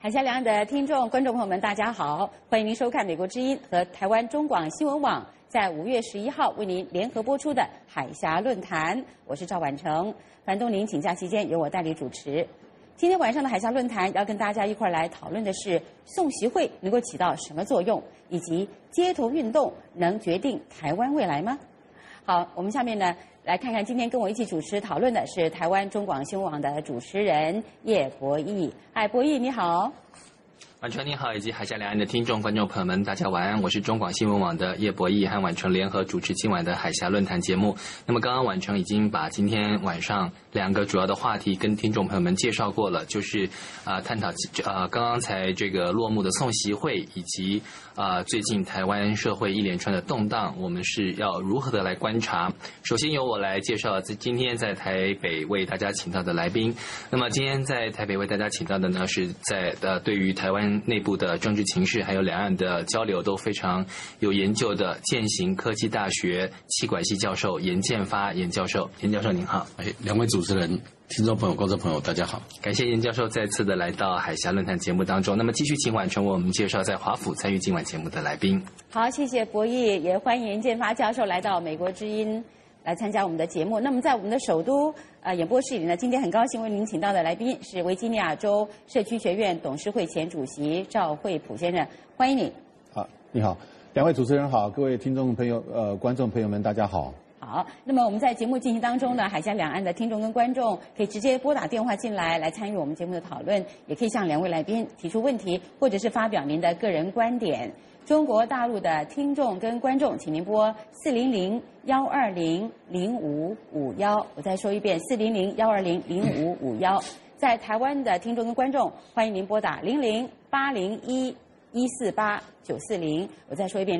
海峡两岸的听众、观众朋友们，大家好！欢迎您收看美国之音和台湾中广新闻网在5月11号为您联合播出的海峡论坛。我是赵婉成，樊东林请假期间由我代理主持。今天晚上的海峡论坛要跟大家一块来讨论的是宋习会能够起到什么作用，以及街头运动能决定台湾未来吗？好，我们下面呢来看看今天跟我一起主持讨论的是台湾中广新闻网的主持人叶博弈。嗨，博弈你好。 婉成你好，以及海峡两岸的听众、观众朋友们，大家晚安。我是中广新闻网的叶博弈，和婉成联合主持今晚的海峡论坛节目。那么刚刚婉成已经把今天晚上2个主要的话题跟听众朋友们介绍过了，就是探讨刚刚才这个落幕的宋习会，以及最近台湾社会一连串的动荡，我们是要如何的来观察。首先由我来介绍今天在台北为大家请到的来宾。那么今天在台北为大家请到的呢，是在对于台湾内部的政治情势还有两岸的交流都非常有研究的健行科技大学企管系教授严建发严教授。严教授您好。 两位主持人、听众朋友、观众朋友大家好。 感谢严教授再次的来到海峡论坛节目当中。那么继续请婉成为我们介绍在华府参与今晚节目的来宾。 好，谢谢博弈，也欢迎严建发教授来到美国之音来参加我们的节目。那么在我们的首都演播室里呢，今天很高兴为您请到的来宾是维吉尼亚州社区学院董事会前主席赵惠普先生，欢迎你。 好，你好，两位主持人好，各位听众朋友、观众朋友们，大家好。 好，那么我们在节目进行当中呢，海峡两岸的听众跟观众可以直接拨打电话进来参与我们节目的讨论，也可以向2位来宾提出问题，或者是发表您的个人观点。中国大陆的听众跟观众，请您拨400-120-0551。我再说一遍，400-120-0551。在台湾的听众跟观众，欢迎您拨打00-801-148-940。我再说一遍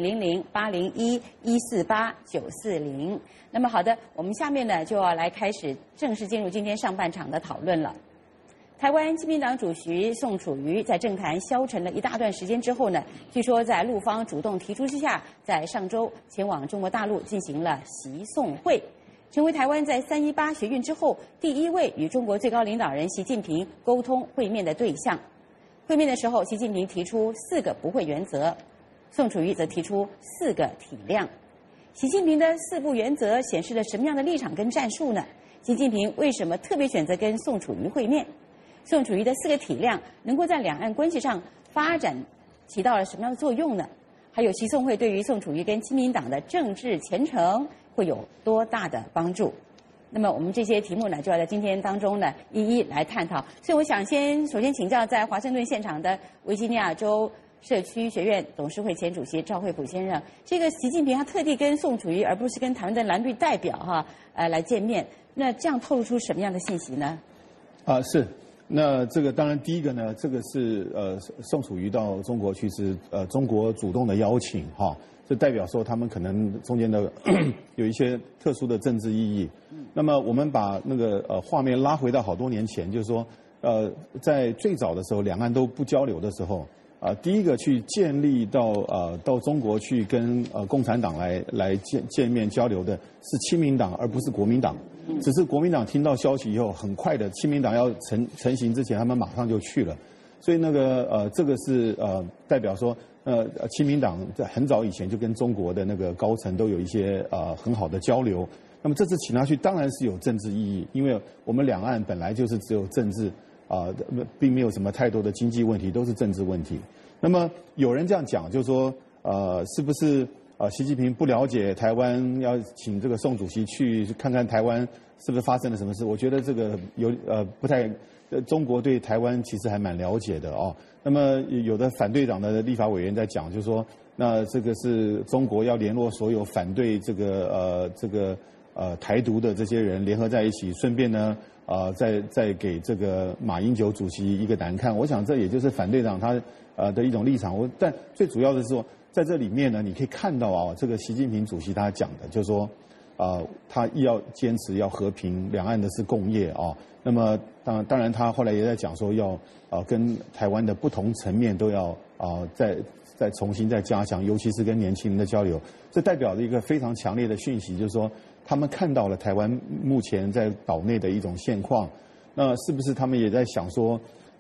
00-801-148-940。那么好的，我们下面呢就要来开始正式进入今天上半场的讨论了。台湾亲民党主席宋楚瑜在政坛消沉了一大段时间之后呢，据说在陆方主动提出之下，在上周前往中国大陆进行了习宋会，成为台湾在318学运之后第一位与中国最高领导人习近平沟通会面的对象。会面的时候，习近平提出4个不会原则，宋楚瑜则提出4个体谅。习近平的4不原则显示了什么样的立场跟战术呢？习近平为什么特别选择跟宋楚瑜会面？宋楚瑜的4个体谅能够在两岸关系上发展起到了什么样的作用呢？还有习宋会对于宋楚瑜跟亲民党的政治前程会有多大的帮助？那么我们这些题目呢，就要在今天当中呢一一来探讨。所以我想首先请教在华盛顿现场的维吉尼亚州社区学院董事会前主席赵惠普先生，这个习近平他特地跟宋楚瑜而不是跟台湾的蓝绿代表来见面，那这样透露出什么样的信息呢？ 是。那这个当然第一个呢，这个是宋楚瑜到中国去是中国主动的邀请这代表说他们可能中间的有一些特殊的政治意义。那么我们把那个画面拉回到好多年前，就是说在最早的时候两岸都不交流的时候第一个去建立到中国去跟共产党来见面交流的是亲民党，而不是国民党。只是国民党听到消息以后，很快的亲民党要成型之前，他们马上就去了。所以那个这个是代表说亲民党在很早以前就跟中国的那个高层都有一些很好的交流。那么这次请他去当然是有政治意义，因为我们两岸本来就是只有政治并没有什么太多的经济问题，都是政治问题。那么有人这样讲，就是说是不是习近平不了解台湾，要请这个宋主席去看看台湾是不是发生了什么事？我觉得这个不太，中国对台湾其实还蛮了解的那么有的反对党的立法委员在讲，就是说，那这个是中国要联络所有反对这个台独的这些人联合在一起，顺便呢再给这个马英九主席一个难看。我想这也就是反对党他的一种立场。但最主要的是说，在这里面呢，你可以看到这个习近平主席他讲的，就是说他要坚持要和平，两岸的是共业那么当然他后来也在讲说要跟台湾的不同层面都要再重新再加强，尤其是跟年轻人的交流。这代表着一个非常强烈的讯息，就是说他们看到了台湾目前在岛内的一种现况。那是不是他们也在想说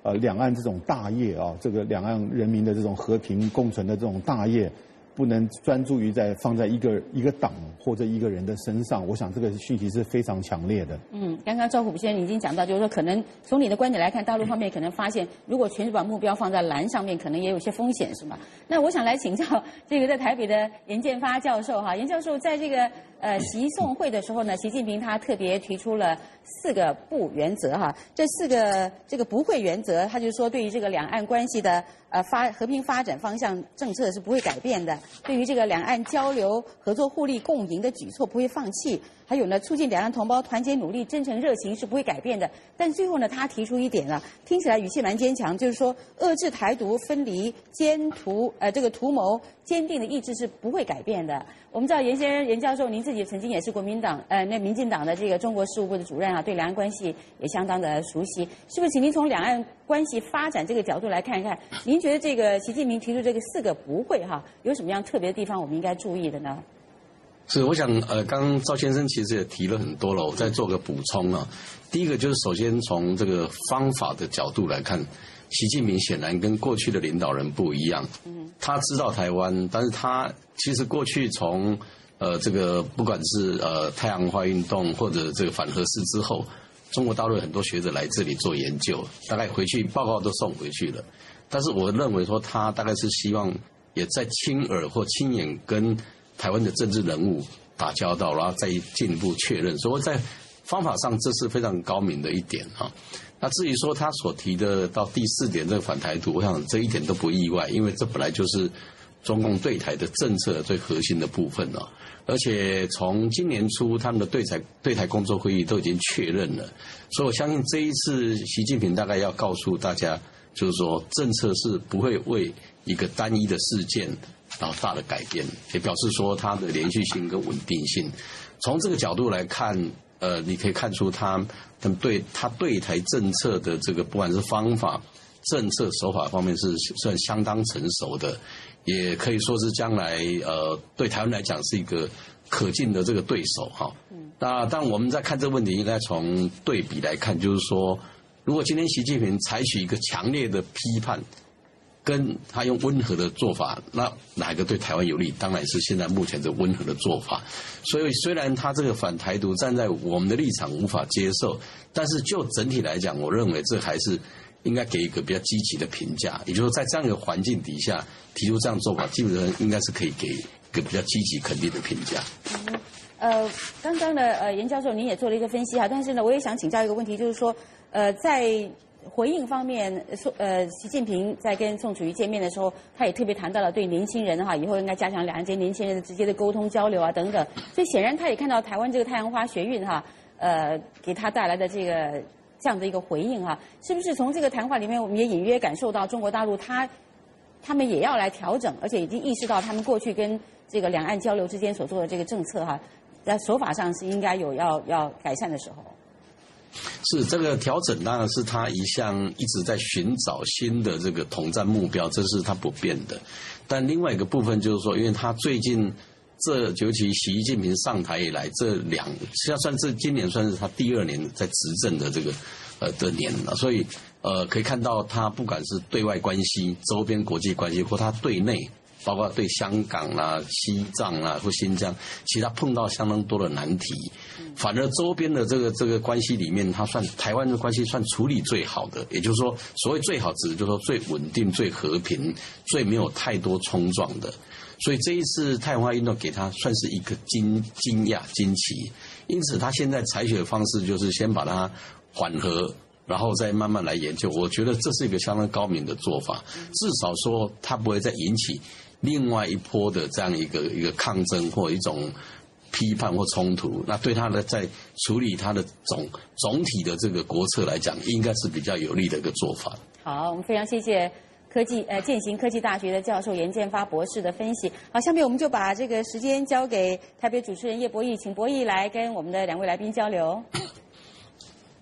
两岸这种大业啊，这个两岸人民的这种和平共存的这种大业，不能专注于放在一个党或者一个人的身上。我想这个讯息是非常强烈的。 刚刚赵虎先生已经讲到，就是说可能从你的观点来看，大陆方面可能发现，如果全是把目标放在蓝上面，可能也有些风险，是吗？那我想来请教这个在台北的严建发教授哈，严教授在这个习宋会的时候呢，习近平他特别提出了4个不原则哈，这4个这个不会原则，他就说对于这个两岸关系的和平发展方向政策是不会改变的，对于这个两岸交流合作互利共赢的举措不会放弃，还有呢促进两岸同胞团结努力真诚热情是不会改变的。但最后呢，他提出一点啊，听起来语气蛮坚强，就是说遏制台独分离这个图谋坚定的意志是不会改变的。我们知道严教授您自己曾经也是民进党的这个中国事务部的主任啊，对两岸关系也相当的熟悉，是不是请您从两岸关系发展这个角度来看一看，您觉得这个习近平提出这个4个不会哈，有什么样特别的地方我们应该注意的呢？ 是，我想刚刚赵先生其实也提了很多了，我再做个补充啊。第一个就是首先从这个方法的角度来看，习近平显然跟过去的领导人不一样。他知道台湾，但是他其实过去从这个不管是太阳花运动或者这个反核事之后，中国大陆很多学者来这里做研究，大概回去报告都送回去了。但是我认为说他大概是希望也在亲耳或亲眼跟台湾的政治人物打交道，然后再进一步确认。所以在方法上这是非常高明的一点哈。那至于说他所提的到第4点这个反台独，我想这一点都不意外，因为这本来就是中共对台的政策最核心的部分了。而且从今年初他们的对台工作会议都已经确认了，所以我相信这一次习近平大概要告诉大家，就是说政策是不会为一个单一的事件然后大的改变，也表示说它的连续性跟稳定性。从这个角度来看，你可以看出他们对台政策的这个不管是方法、政策手法方面是算相当成熟的，也可以说是将来对台湾来讲是一个可敬的这个对手哈。那当我们在看这个问题，应该从对比来看，就是说，如果今天习近平采取一个强烈的批判，跟他用温和的做法，那哪一个对台湾有利？当然是现在目前这温和的做法。所以虽然他这个反台独站在我们的立场无法接受，但是就整体来讲，我认为这还是应该给一个比较积极的评价。也就是说，在这样一个环境底下提出这样做法，基本上应该是可以给一个比较积极肯定的评价。 刚刚的严教授您也做了一个分析哈，但是呢，我也想请教一个问题，就是说在回应方面，习近平在跟宋楚瑜见面的时候，他也特别谈到了对年轻人哈，以后应该加强两岸这些年轻人的直接的沟通交流啊等等。所以显然他也看到台湾这个太阳花学运哈，给他带来的这样的一个回应哈，是不是从这个谈话里面，我们也隐约感受到中国大陆他们也要来调整，而且已经意识到他们过去跟这个两岸交流之间所做的这个政策哈，在手法上是应该有要改善的时候。 是这个调整，当然是他一向一直在寻找新的这个统战目标，这是他不变的。但另外一个部分就是说，因为他最近尤其习近平上台以来，今年算是他第2年在执政的这个的年了，所以可以看到他不管是对外关系、周边国际关系，或他对内，包括对香港啦、西藏啦或新疆，其实他碰到相当多的难题。反而周边的这个关系里面，他算台湾的关系算处理最好的，也就是说，所谓最好指的就是说最稳定、最和平、最没有太多冲撞的。所以这一次太阳花运动给他算是一个惊奇，因此他现在采取的方式就是先把它缓和，然后再慢慢来研究。我觉得这是一个相当高明的做法，至少说他不会再引起另外一波的这样一个抗争或一种批判或冲突，那对他的在处理他的总体的这个国策来讲，应该是比较有利的一个做法。 好，我们非常谢谢健行科技大学的教授严建发博士的分析。好，下面我们就把这个时间交给台北主持人叶博弈，请博弈来跟我们的2位来宾交流。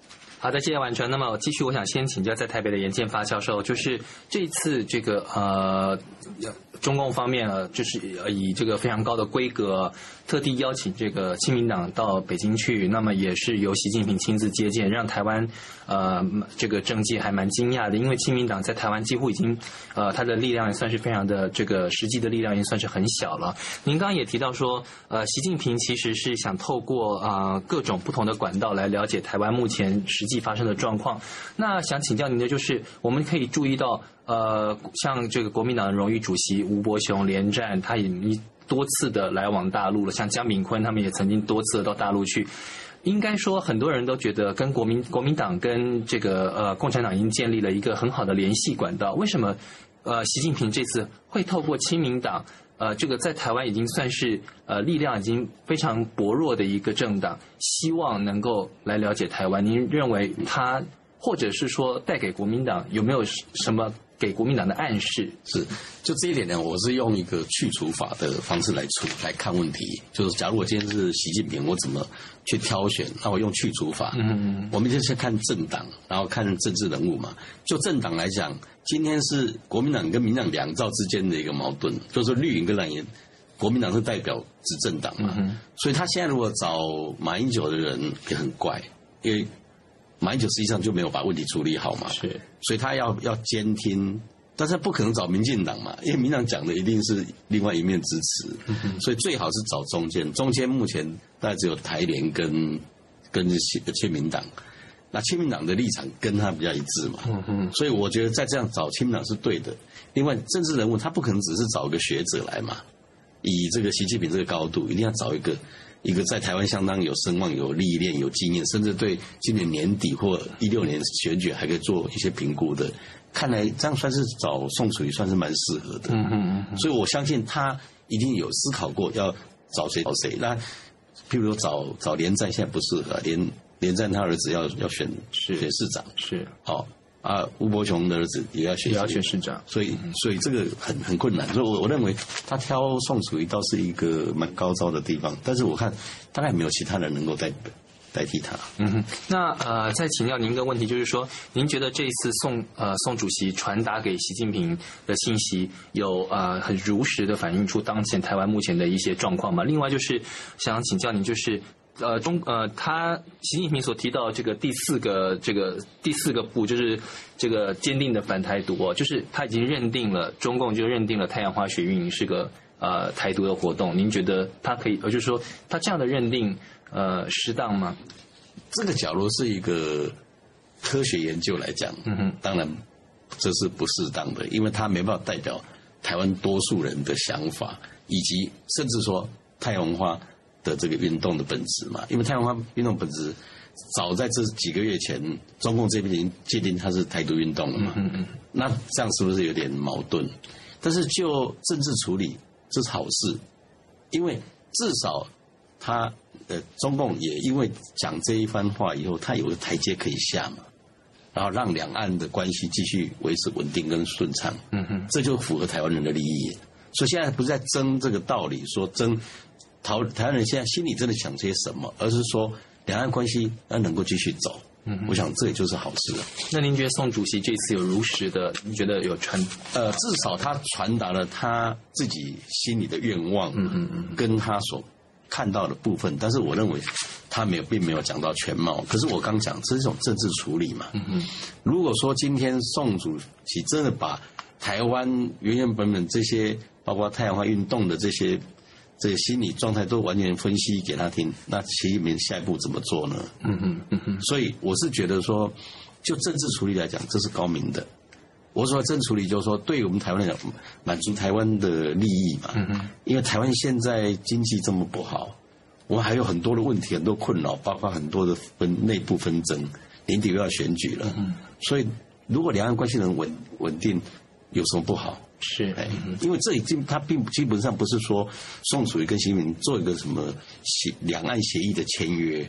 好的，谢谢婉纯。那么继续，我想先请教在台北的严建发教授，就是这一次这个中共方面就是以这个非常高的规格，特地邀请这个亲民党到北京去，那么也是由习近平亲自接见，让台湾这个政界还蛮惊讶的，因为亲民党在台湾几乎已经它的力量也算是非常的这个实际的力量也算是很小了。您刚刚也提到说，习近平其实是想透过各种不同的管道来了解台湾目前实际发生的状况。那想请教您的就是，我们可以注意到，像这个国民党的荣誉主席吴伯雄连战，他已经多次的来往大陆了，像江炳坤他们也曾经多次的到大陆去。应该说，很多人都觉得跟国民党跟这个共产党已经建立了一个很好的联系管道。为什么习近平这次会透过亲民党？这个在台湾已经算是力量已经非常薄弱的一个政党，希望能够来了解台湾。您认为他或者是说带给国民党有没有什么给国民党的暗示？ 是，就这一点呢，我是用一个去除法的方式来看问题。就是假如我今天是习近平，我怎么去挑选？那我用去除法。我们就先看政党，然后看政治人物嘛。就政党来讲，今天是国民党跟民党两造之间的一个矛盾，就是绿营跟蓝营。国民党是代表执政党嘛，所以他现在如果找马英九的人也很怪，因为马英九实际上就没有把问题处理好嘛， 是， 所以他要监听，但是不可能找民进党嘛，因为民党讲的一定是另外一面支持，所以最好是找中间。中间目前大概只有台联跟亲民党，那亲民党的立场跟他比较一致嘛，所以我觉得再这样找亲民党是对的。另外，政治人物他不可能只是找一个学者来嘛，以这个习近平这个高度，一定要找一个在台湾相当有声望、有历练、有经验，甚至对今年年底或16年选举还可以做一些评估的。看来这样算是找宋楚瑜算是蛮适合的。所以我相信他一定有思考过要找谁。那譬如说找连战现在不适合，连战他儿子要选市长， 是吴伯雄的儿子也要选市长， 所以这个很困难。所以我认为他挑宋楚瑜倒是一个蛮高招的地方，但是我看大概没有其他人能够代替他。 那再请教您一个问题，就是说，您觉得这一次宋主席传达给习近平的信息有很如实的反映出当前台湾目前的一些状况吗？另外就是想请教您，就是他习近平所提到这个第四个步，就是这个坚定的反台独就是他已经认定了中共就认定了太阳花学运是个台独的活动。您觉得他可以，就是说他这样的认定适当吗？ 这个假如是一个科学研究来讲，当然这是不适当的，因为他没办法代表台湾多数人的想法，以及甚至说太阳花的这个运动的本质嘛，因为太阳花运动本质早在这几个月前，中共这边已经界定它是台独运动了嘛，那这样是不是有点矛盾？但是就政治处理，这是好事，因为至少他中共也因为讲这一番话以后，他有个台阶可以下嘛，然后让两岸的关系继续维持稳定跟顺畅，这就符合台湾人的利益。所以现在不是在争这个道理，说争台湾人现在心里真的想些什么，而是说两岸关系要能够继续走。我想这也就是好事了。 那您觉得宋主席这次有如实的，你觉得有至少他传达了他自己心里的愿望，跟他所看到的部分，但是我认为他并没有讲到全貌。可是我刚讲这是一种政治处理嘛。如果说今天宋主席真的把台湾原本这些包括太阳花运动的这些心理状态都完全分析给他听，那习近平下一步怎么做呢？所以我是觉得说，就政治处理来讲，这是高明的。我说政治处理就是说，对于我们台湾来讲，满足台湾的利益嘛。因为台湾现在经济这么不好，我们还有很多的问题、很多困扰，包括很多的内部纷争，年底又要选举了。所以如果两岸关系能稳定，有什么不好？ 是， 因为这他并基本上不是说宋楚瑜跟习近平做一个什么两岸协议的签约，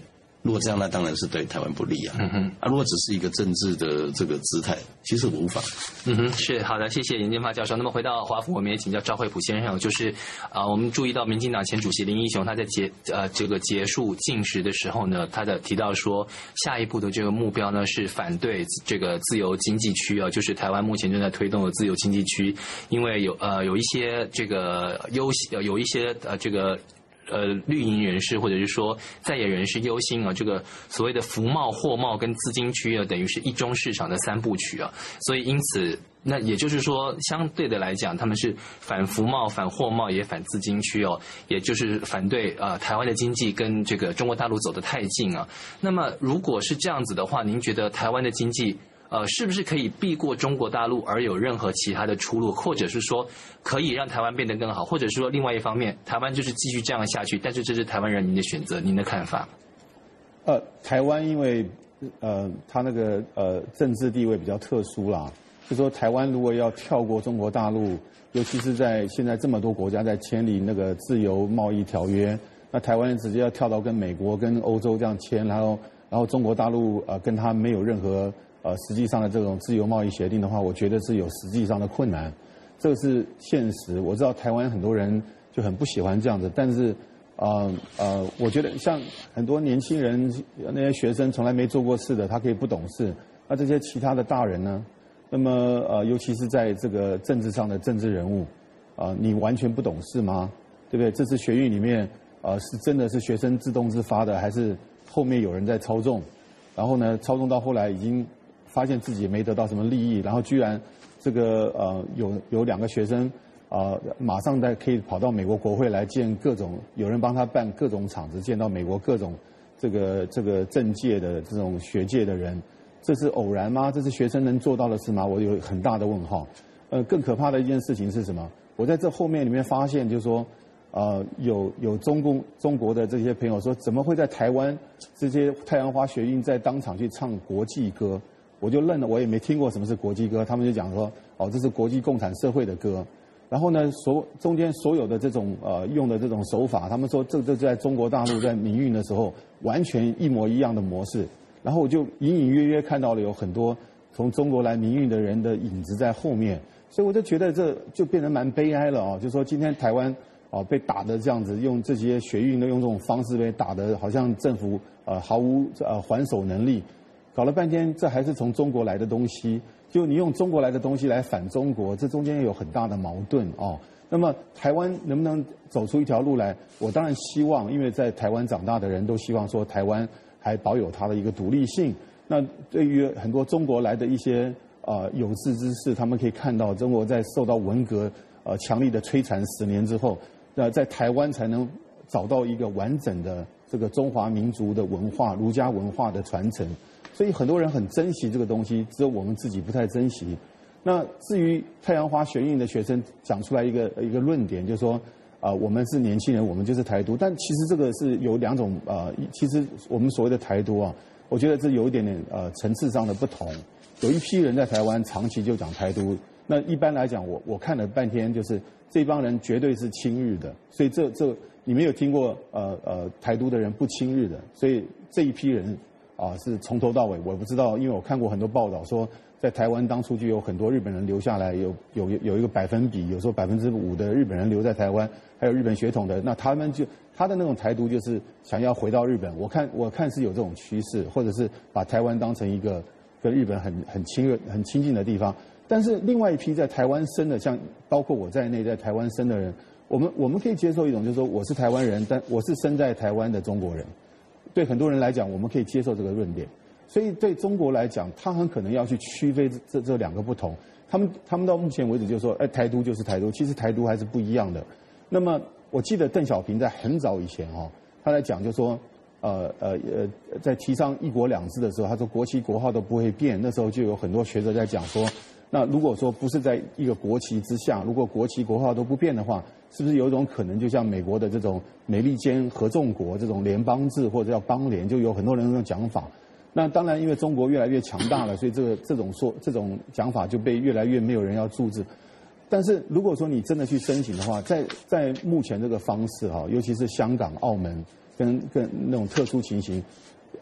如果这样，那当然是对台湾不利啊。如果只是一个政治的这个姿态，其实无妨。 是好的，谢谢严建发教授。那么回到华府，我们也请教赵惠普先生，就是我们注意到民进党前主席林义雄他在结束禁食的时候呢，他提到说，下一步的这个目标呢是反对这个自由经济区啊，就是台湾目前正在推动的自由经济区，因为有一些这个有一些这个。绿营人士或者是说在野人士忧心啊，这个所谓的服贸、货贸跟资金区啊，等于是一中市场的三部曲啊，所以因此，那也就是说，相对的来讲，他们是反服贸、反货贸也反资金区哦，也就是反对台湾的经济跟这个中国大陆走得太近啊。那么如果是这样子的话，您觉得台湾的经济？是不是可以避过中国大陆而有任何其他的出路，或者是说可以让台湾变得更好，或者是说另外一方面，台湾就是继续这样下去，但是这是台湾人民的选择，您的看法？ 台湾因为它那个政治地位比较特殊啦，就说台湾如果要跳过中国大陆，尤其是在现在这么多国家在签订那个自由贸易条约，那台湾直接要跳到跟美国跟欧洲这样签，然后中国大陆跟他没有任何实际上的这种自由贸易协定的话，我觉得是有实际上的困难，这个是现实。我知道台湾很多人就很不喜欢这样子，但是我觉得像很多年轻人那些学生从来没做过事的，他可以不懂事，那这些其他的大人呢？那么尤其是在这个政治上的政治人物，你完全不懂事吗？对不对？这次学运里面是真的是学生自动自发的，还是后面有人在操纵？然后呢，操纵到后来已经发现自己也没得到什么利益，然后居然这个有2个学生马上可以跑到美国国会来见各种有人帮他办各种场子，见到美国各种这个政界的这种学界的人，这是偶然吗？这是学生能做到的事吗？我有很大的问号。更可怕的一件事情是什么？我在这后面里面发现，就是说有中国的这些朋友说，怎么会在台湾这些太阳花学运在当场去唱国际歌？我就愣了，我也没听过什么是国际歌，他们就讲说，这是国际共产社会的歌。然后呢，中间所有的这种用的这种手法，他们说这在中国大陆在民运的时候完全一模一样的模式。然后我就隐隐约约看到了有很多从中国来民运的人的影子在后面，所以我就觉得这就变得蛮悲哀了就说今天台湾被打的这样子，用这些学运的用这种方式被打的，好像政府毫无还手能力。搞了半天，这还是从中国来的东西。就你用中国来的东西来反中国，这中间有很大的矛盾那么台湾能不能走出一条路来？我当然希望，因为在台湾长大的人都希望说台湾还保有它的一个独立性。那对于很多中国来的一些有志之士，他们可以看到中国在受到文革强力的摧残10年之后，在台湾才能找到一个完整的这个中华民族的文化、儒家文化的传承。所以很多人很珍惜这个东西，只有我们自己不太珍惜。那至于太阳花学运的学生讲出来一个论点，就是说我们是年轻人，我们就是台独。但其实这个是有2种其实我们所谓的台独我觉得这有一点点层次上的不同。有一批人在台湾长期就讲台独，那一般来讲我看了半天，就是这帮人绝对是亲日的，所以这你没有听过台独的人不亲日的，所以这一批人是从头到尾我不知道，因为我看过很多报道说，在台湾当初就有很多日本人留下来，有一个百分比，有时候5%的日本人留在台湾，还有日本血统的，那他的那种台独就是想要回到日本。我看是有这种趋势，或者是把台湾当成一个跟日本很亲近的地方。但是另外一批在台湾生的，像包括我在内在台湾生的人，我们可以接受一种，就是说我是台湾人，但我是生在台湾的中国人。对很多人来讲，我们可以接受这个论点。所以对中国来讲，他很可能要去区分这2个不同。他们到目前为止就说，台独就是台独，其实台独还是不一样的。那么我记得邓小平在很早以前他在讲就说，在提倡1国2制的时候，他说国旗国号都不会变。那时候就有很多学者在讲说，那如果说不是在一个国旗之下，如果国旗国号都不变的话，是不是有一种可能，就像美国的这种美利坚合众国这种联邦制或者叫邦联，就有很多人这种讲法。那当然，因为中国越来越强大了，所以这种讲法就被越来越没有人要注释。但是如果说你真的去申请的话，在目前这个方式尤其是香港、澳门跟那种特殊情形，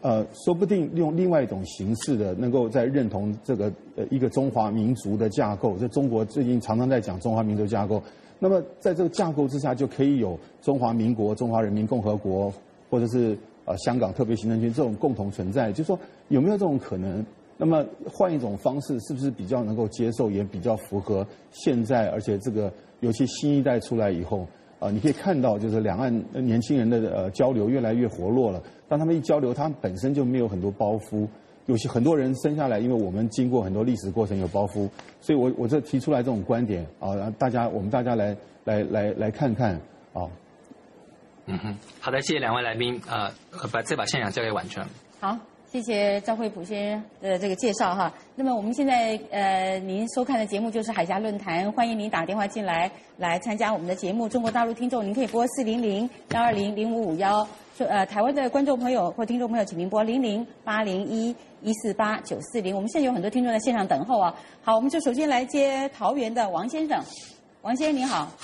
说不定用另外一种形式的，能够在认同这个一个中华民族的架构。这中国最近常常在讲中华民族架构，那么在这个架构之下，就可以有中华民国、中华人民共和国，或者是香港特别行政区这种共同存在。就是说有没有这种可能？那么换一种方式，是不是比较能够接受，也比较符合现在？而且这个尤其新一代出来以后，你可以看到，就是两岸年轻人的交流越来越活络了。当他们一交流，他们本身就没有很多包袱。有些很多人生下来，因为我们经过很多历史过程有包袱，所以我这提出来这种观点啊，我们大家来看看啊。 好的，谢谢两位来宾，再把现场交给婉纯。 好。谢谢赵惠普先生的这个介绍哈。那么我们现在您收看的节目就是海峡论坛，欢迎您打电话进来参加我们的节目。中国大陆听众您可以拨400-120-0551，台湾的观众朋友或听众朋友请您拨00-801-148-940。我们现在有很多听众在线上等候啊。好，我们就首先来接桃园的王先生。王先生您好。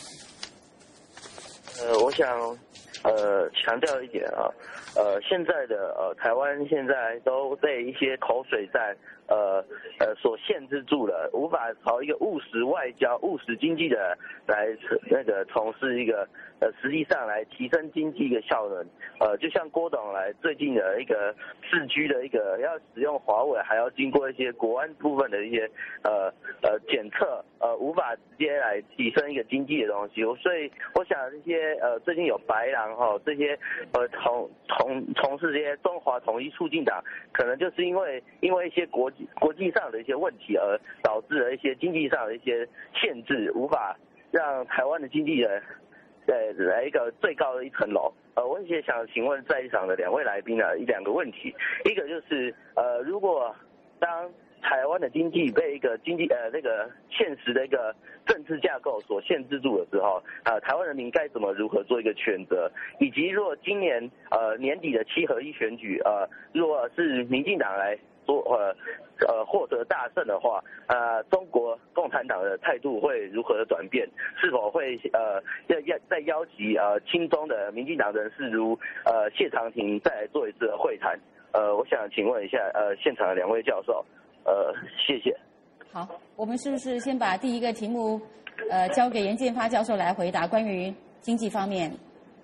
我想强调一点啊。现在的台湾现在都被一些口水战所限制住了，无法朝一个务实外交、务实经济的来从事一个实际上来提升经济一个效能。就像郭董来最近的一个4G的一个要使用华为，还要经过一些国安部分的一些检测，无法直接来提升一个经济的东西。所以我想这些最近有白狼这些从事这些中华统一促进党，可能就是因为一些国际上的一些问题而导致了一些经济上的一些限制，无法让台湾的经济人来一个最高的一层楼。我也想请问在场的两位来宾2个问题，一个就是如果当台湾的经济被一个那个现实的一个政治架构所限制住的时候，台湾人民该如何做一个选择？以及如果今年年底的7合1选举，如果是民进党来获得大胜的话，中国共产党的态度会如何的转变？是否会再邀集亲中的民进党人士如谢长廷再来做一次会谈？我想请问一下现场的2位教授，谢谢。 好，我们是不是先把第一个题目交给严建发教授来回答，关于经济方面？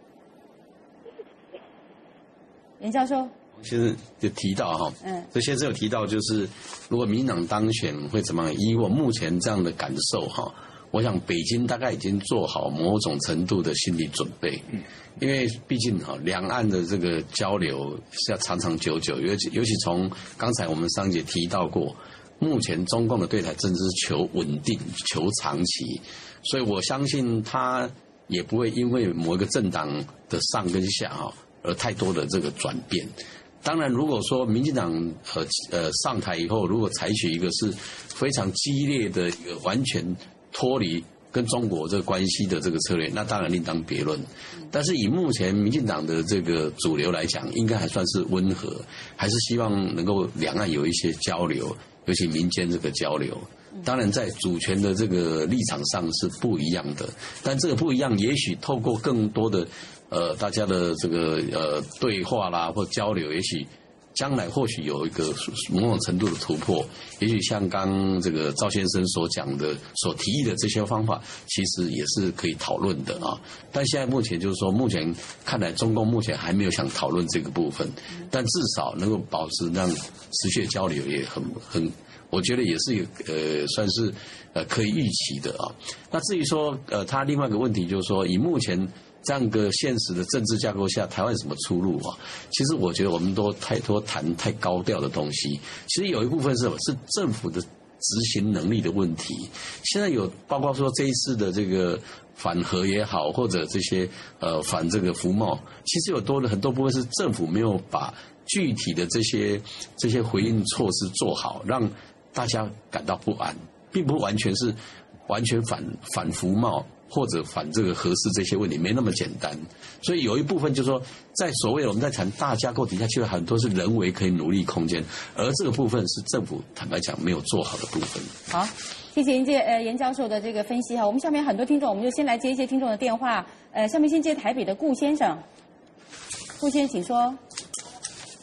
严教授。 先生就提到这先生有提到，就是如果民进党当选会怎么样？以我目前这样的感受我想北京大概已经做好某种程度的心理准备，因为毕竟两岸的这个交流是要长长久久，尤其从刚才我们上节提到过，目前中共的对台政治是求稳定、求长期，所以我相信他也不会因为某一个政党的上跟下而太多的这个转变。当然，如果说民进党上台以后，如果采取一个是非常激烈的一个完全脱离跟中国这个关系的这个策略，那当然另当别论。但是以目前民进党的这个主流来讲，应该还算是温和，还是希望能够两岸有一些交流，尤其民间这个交流。当然，在主权的这个立场上是不一样的，但这个不一样，也许透过更多的大家的这个对话啦或交流，也许将来或许有一个某种程度的突破，也许像刚这个赵先生所讲的、所提议的这些方法，其实也是可以讨论的啊。但现在目前就是说，目前看来中共目前还没有想讨论这个部分，但至少能够保持让持续交流也很。我觉得也是算是可以预期的啊。那至于说他另外一个问题就是说，以目前这样个现实的政治架构下，台湾有什么出路啊？其实我觉得我们都太多谈太高调的东西。其实有一部分是政府的执行能力的问题。现在有包括说这一次的这个反核也好，或者这些反这个服贸，其实有很多部分是政府没有把具体的这些回应措施做好，让大家感到不安，并不完全反服贸或者反这个核四这些问题，没那么简单。所以有一部分就是说，在所谓我们在谈大架构底下，其实很多是人为可以努力空间，而这个部分是政府坦白讲没有做好的部分。 好，谢谢严教授的这个分析哈。我们下面很多听众，我们就先来接一些听众的电话。下面先接台北的顾先生，顾先生请说。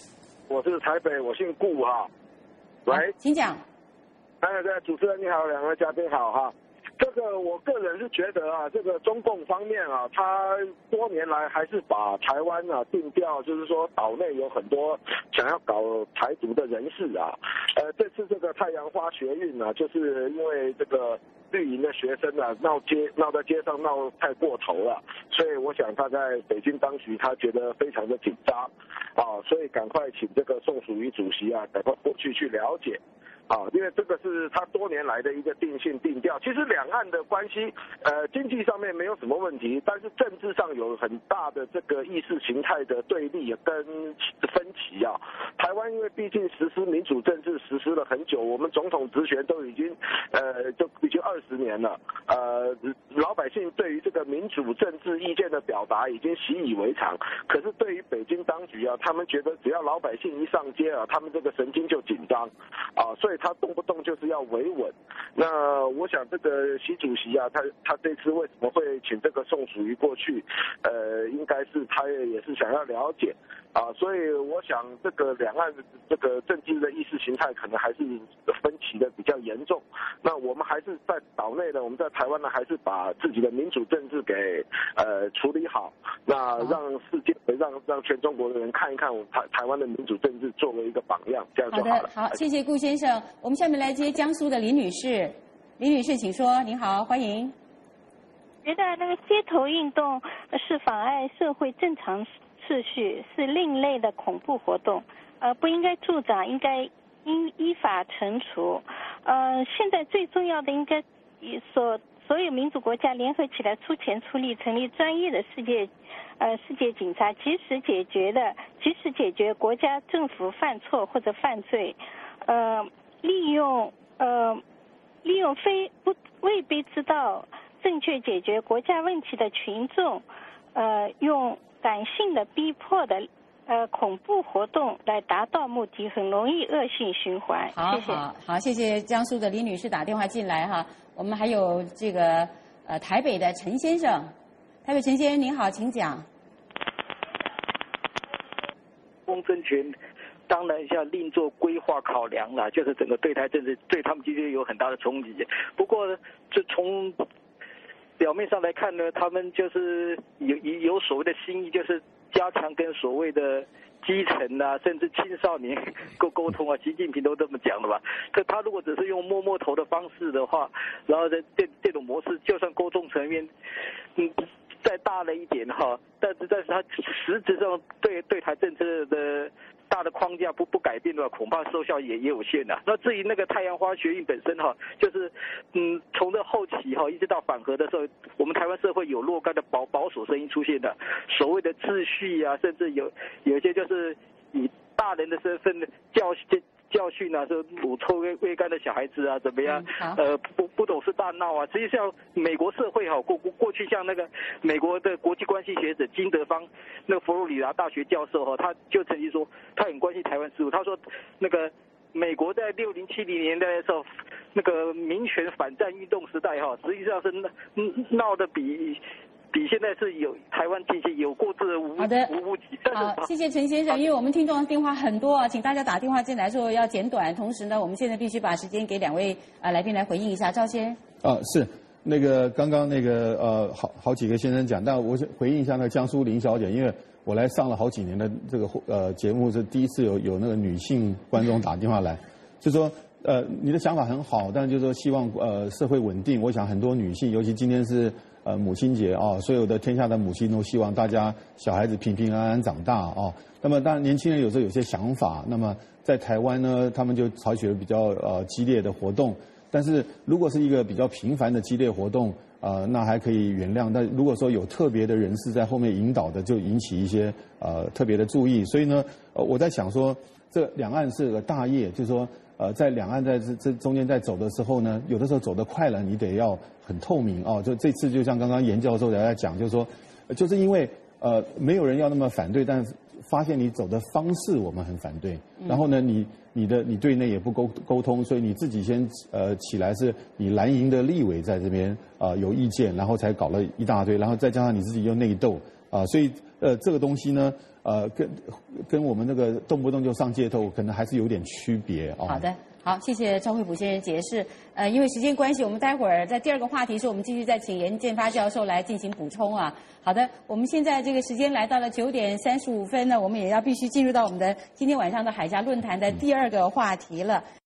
我是台北，我姓顾哈。喂， 请讲。 对，主持人你好，两位嘉宾好哈。这个我个人是觉得啊，这个中共方面啊，他多年来还是把台湾啊定调，就是说岛内有很多想要搞台独的人士啊。这次这个太阳花学运啊，就是因为这个绿营的学生啊闹在街上闹太过头了，所以我想他在北京当局他觉得非常的紧张啊，所以赶快请这个宋楚瑜主席啊，赶快过去了解。因为这个是他多年来的一个定性定调。其实两岸的关系，经济上面没有什么问题，但是政治上有很大的这个意识形态的对立跟分歧啊。台湾因为毕竟实施民主政治实施了很久，我们总统职权都已经20年了，老百姓对于这个民主政治意见的表达已经习以为常。可是对于北京当局啊，他们觉得只要老百姓一上街啊，他们这个神经就紧张啊，所以他动不动就是要维稳。那我想这个习主席啊，他这次为什么会请这个宋楚瑜过去？应该是他也是想要了解啊，所以我想这个两岸这个政治的意识形态可能还是分歧的比较严重。那我们还是在岛内呢，我们在台湾呢，还是把自己的民主政治给处理好，那让世界让全中国的人看一看我们台湾的民主政治作为一个榜样，这样就好了。 好的，好，谢谢顾先生。我们下面来接江苏的林女士。林女士，请说。您好，欢迎。 觉得那个街头运动是妨碍社会正常秩序，是另类的恐怖活动，不应该助长，应该依法惩处。现在最重要的应该所有民主国家联合起来出钱出力，成立专业的世界警察，及时解决国家政府犯错或者犯罪，利用未必知道正确解决国家问题的群众，用感性的逼迫的恐怖活动来达到目的，很容易恶性循环。 好，谢谢江苏的李女士打电话进来哈。我们还有这个台北的陈先生，台北陈先生您好，请讲。 政权当然要另做规划考量了，就是整个对台政治对他们的确有很大的冲击。不过，就从表面上来看呢，他们就是有所谓的心意，就是加强跟所谓的基层啊，甚至青少年沟通啊。习近平都这么讲的吧？他如果只是用摸头的方式的话，然后这种模式，就算沟通层面再大了一点哈，但是他实质上对台政策的大的框架不改变的话，恐怕收效也有限的。那至于那个太阳花学运本身哈，就是从这后期哈一直到反核的时候，我们台湾社会有若干的保守声音出现的，所谓的秩序啊，甚至有一些就是以大人的身份的教训啊，说乳臭未干的小孩子啊，怎么样？不懂事大闹啊！实际上，美国社会哈，过去像那个美国的国际关系学者金德芳，那个佛罗里达大学教授哈，他就曾经说，他很关心台湾事务。他说，那个美国在60、70年代的时候，那个民权反战运动时代哈，实际上是闹得比现在是有台湾经济有过之而无不及。 好，谢谢陈先生。因为我们听众电话很多啊，请大家打电话进来的时候要简短。同时呢，我们现在必须把时间给两位来宾来回应一下。赵先是那个刚刚那个好几个先生讲，但我回应一下那个江苏林小姐，因为我来上了好几年的这个节目，是第一次有那个女性观众打电话来，就说你的想法很好，但就是说希望社会稳定。我想很多女性，尤其今天是母亲节啊，所有的天下的母亲都希望大家小孩子平平安安长大啊。那么当然年轻人有时候有些想法，那么在台湾呢，他们就采取了比较激烈的活动。但是如果是一个比较频繁的激烈活动，那还可以原谅。但如果说有特别的人士在后面引导的，就引起一些特别的注意。所以呢，我在想说，这两岸是个大业，就是说。在两岸在这中间在走的时候呢，有的时候走得快了，你得要很透明啊。就这次就像刚刚严教授在讲，就是说，就是因为没有人要那么反对，但是发现你走的方式我们很反对，然后呢，你对内也不沟通，所以你自己先起来是你蓝营的立委在这边有意见，然后才搞了一大堆，然后再加上你自己又内斗所以这个东西呢，跟我们那个动不动就上街头，可能还是有点区别啊。 好的。好，谢谢赵惠普先生解释。因为时间关系，我们待会儿在第二个话题时，我们继续再请严建发教授来进行补充啊。好的，我们现在这个时间来到了9:35呢，我们也要必须进入到我们的今天晚上的海峡论坛的第二个话题了。